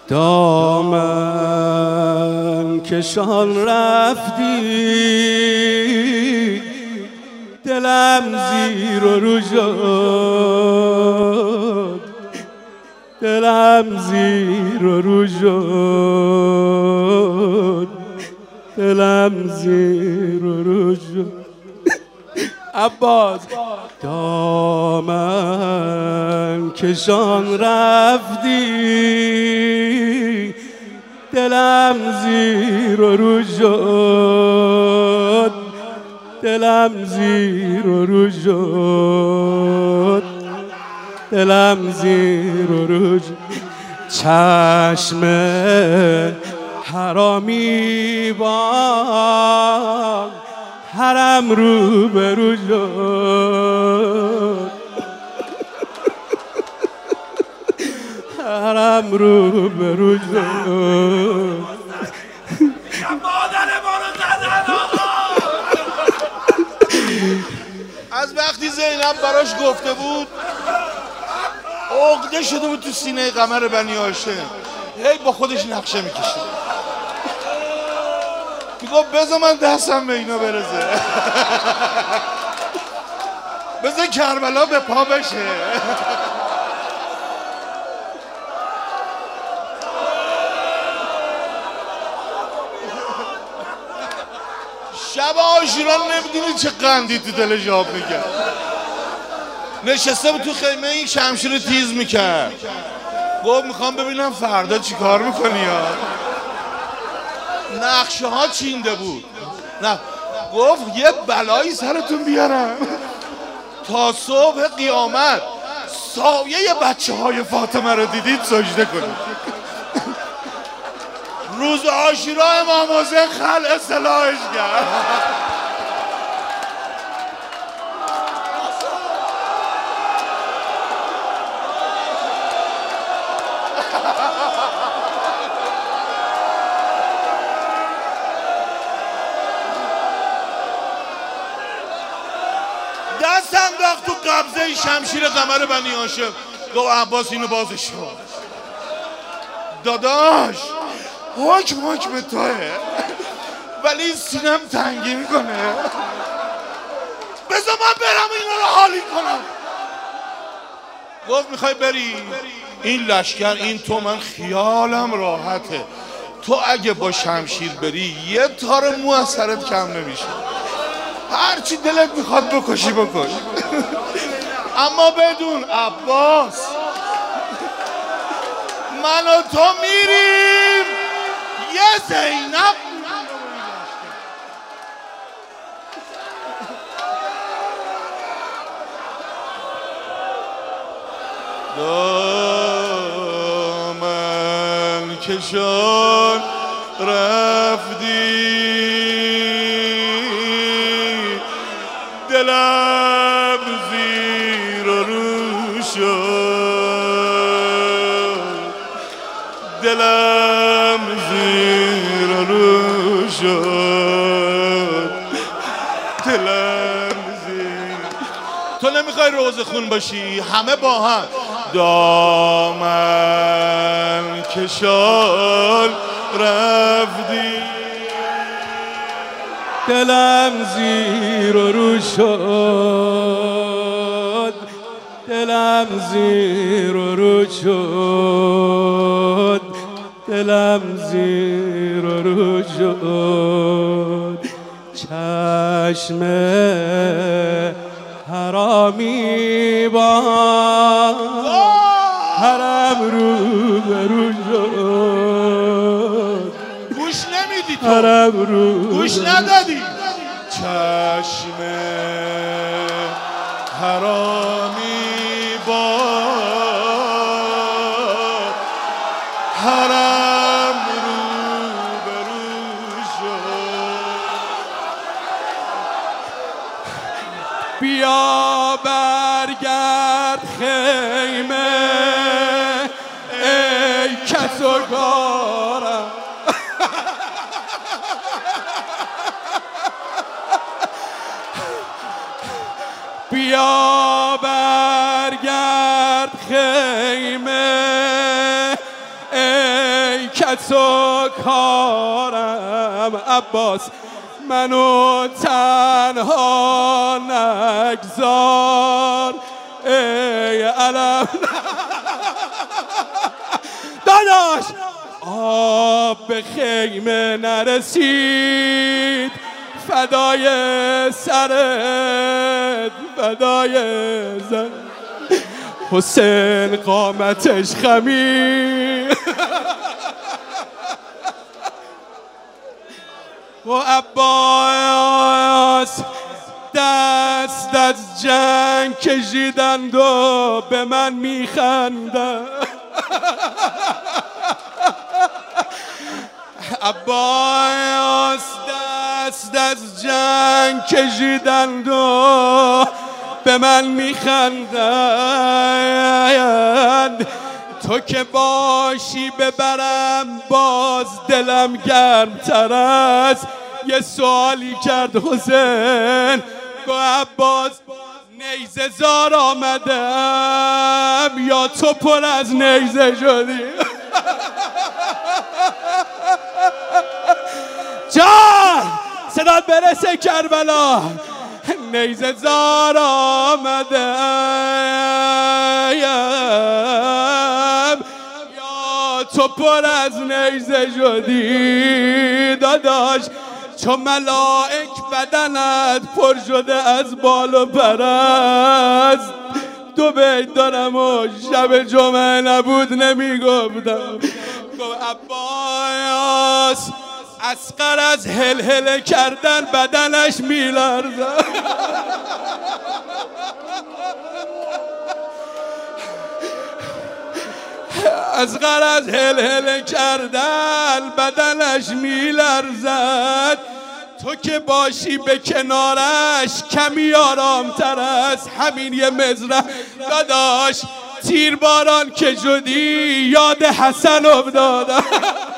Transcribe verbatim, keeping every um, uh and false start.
دامن کشان رفتی دلم زیر و رو شد، دلم زیر و رو شد، دلم زیر و رو شد. عباس دامن کشان رفتی دلم زیر و رو شد، دلم زیر و رو شد، دلم زیر و رو شد. چشم حرامی با حرم رو به رو شد، حرم رو به رو شد. مادر ما رو زدن آقا. از وقتی زینب براش گفته بود عقده شده بود تو سینه قمر بنی هاشم، هی با خودش نقشه میکشید، میگفت بذار من دستم به اینا برسه، بذار کربلا به پا بشه. شب عاشورا نمیدونی چه قندی تو دلش آب میکرد، نشسته بود تو خیمه این شمشیر تیز میکرد، گفت میخوام ببینم فردا چی کار میکنی یا نقشه ها چینده بود. نه گفت یه بلایی سرتون بیارم تا صبح قیامت سایه بچه های فاطمه رو دیدید سجده کنید. روز عاشورا امام حسین خلع سلاحش کرد. دست انداخت تو قبضه شمشیر قمر بنی هاشم، گفت عباس اینو بازش کن. داداش حکم حکم توه ولی سینم تنگی میکنه، بذار من برم اینا رو حالی کنم. گفت میخوای بری؟ این لشکر این تو من خیالم راحته، تو اگه با شمشیر بری یه تار مو از سرت کم نمیشه، هرچی دلت میخواد بکشی بکش. اما بدون عباس من و تو میریم یه زینب دامن کشان رفتی دلم زیر و رو شد، دلم زیر و رو شد، دلم زیر. تو نمیخوای روزه خون باشی؟ همه با هم دامن کشان رفتی دلم زیر و رو شد، دلم زیر و رو شد، دلم زیر و رو شد. چشم حرامی با حرم رو به رو شد، گوش نمیدی تو، حرم رو گوش ندادی. چشم حرامی با حرم رو به رو شد. بیا برگرد خیمه ای کس و کارم، بیا برگرد خیمه ای کس و کارم عباس منو تنها نگذار ای علم داداش آب به خیمه نرسید فدای سرت فدای زن حسین قامتش خمید و عباس دست از جنگ کشیدند و به من میخندند عباس دست از جنگ کشیدند و به من میخندند تو که باشی ببرم باز دلم گرمتر است یه سوالی کرد حسین گو عباس نیزه زار آمدم یا تو پر از نیزه شدی جان صدات برسه کربلا نیزه زار آمدم یا تو پر از نیزه شدی داداش چون ملائک بدنت پر شده از بال و پر است دو بیت دارم و شب جمعه نبود نمیگفتم گفت عباس اصغر از هل هل کردن بدنش میلرزه اصغر از هل هل کردن بدنش میلرزد تو که باشی به کنارش کمی آرامتر است همین یه مزرعه داداش تیر باران که شدی یاد حسن افتادم